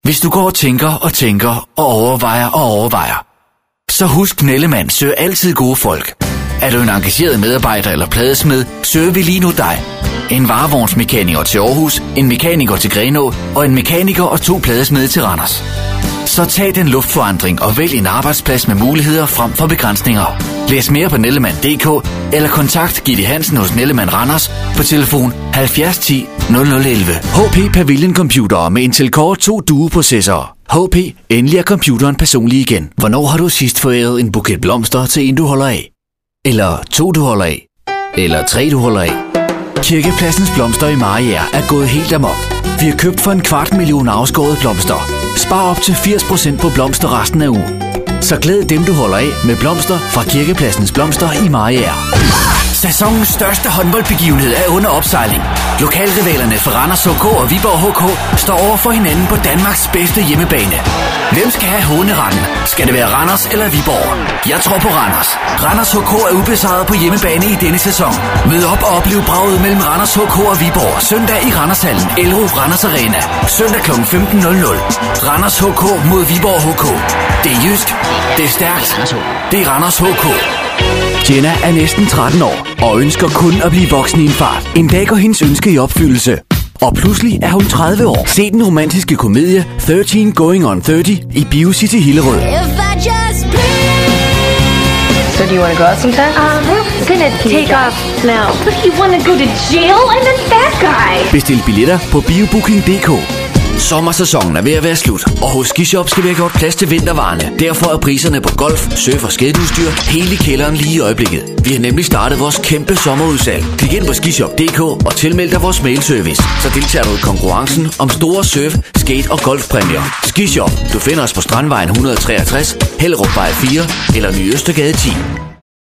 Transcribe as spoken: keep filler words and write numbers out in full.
Hvis du går og tænker og tænker og overvejer og overvejer, så husk Nellemann søger altid gode folk. Er du en engageret medarbejder eller pladesmed, søger vi lige nu dig. En varevognsmekaniker til Aarhus, en mekaniker til Grenaa og en mekaniker og to pladesmede til Randers. Så tag den luftforandring og vælg en arbejdsplads med muligheder frem for begrænsninger. Læs mere på nellemann punktum d k eller kontakt Gitte Hansen hos Nellemann Randers på telefon halvfjerds ti nul nul elleve. H P Pavilion Computer med Intel Core to Duo-processorer. H P, endelig er computeren personlig igen. Hvornår har du sidst foræret en buket blomster til en, du holder af? Eller to, du holder af? Eller tre, du holder af? Kirkepladsens Blomster i Mariager er gået helt amok. Vi har købt for en kvart million afskåret blomster. Spar op til firs procent på blomster resten af ugen. Så glæd dem, du holder af med blomster fra Kirkepladsens Blomster i Mariager. Sæsonens største håndboldbegivenhed er under opsejling. Lokalrivalerne for Randers H K og Viborg H K står over for hinanden på Danmarks bedste hjemmebane. Hvem skal have håneretten? Skal det være Randers eller Viborg? Jeg tror på Randers. Randers H K er ubesejret på hjemmebane i denne sæson. Mød op og oplev braget mellem Randers H K og Viborg søndag i Randershallen, Elro Randers Arena. Søndag klokken femten nul nul. Randers H K mod Viborg H K. Det er jysk. Det er stærkt. Det er Randers H K. Jenna er næsten tretten år og ønsker kun at blive voksen i en fart. En dag går hendes ønske i opfyldelse. Og pludselig er hun tredive år. Se den romantiske komedie thirteen Going on thirty i BioCity Hillerød. So do you want to go out sometime? Um, we're gonna take off now. But you want to go to jail? And then that guy. Bestil billetter på biobooking punktum d k. Sommersæsonen er ved at være slut, og hos Skishop skal vi have gjort plads til vintervarerne. Derfor er priserne på golf, surf og skadeudstyr hele kælderen lige i øjeblikket. Vi har nemlig startet vores kæmpe sommerudsalg. Klik ind på skishop punktum d k og tilmeld dig vores mailservice. Så deltager du i konkurrencen om store surf, skate og golfpræmier. Skishop. Du finder os på Strandvejen et hundrede og treogtres, Hellerupvej fire eller Ny Østergade ti.